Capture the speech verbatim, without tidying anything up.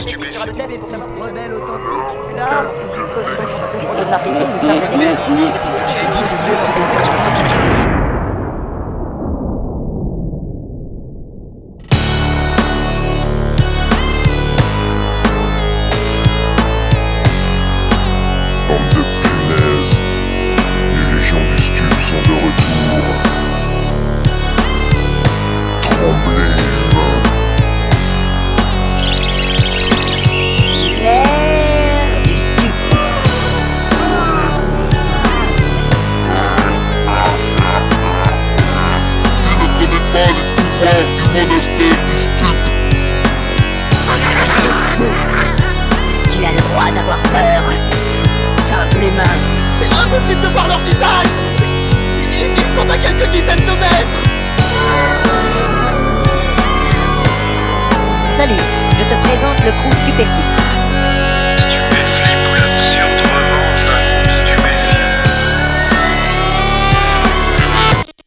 description de test pour savoir si Rebelle authentique, là, une sensation de de marketing, nous Bande de punaises, les légions du stup sont de retour. Tremblez, humains. L'air du stup. Tu ne connais pas les pouvoirs du monastère du stup. Tu as le droit d'avoir peur. Simple humain. c'est impossible de voir leur visage. Ici, ils sont à quelques dizaines de mètres. Salut, je te présente le crew stupéfique.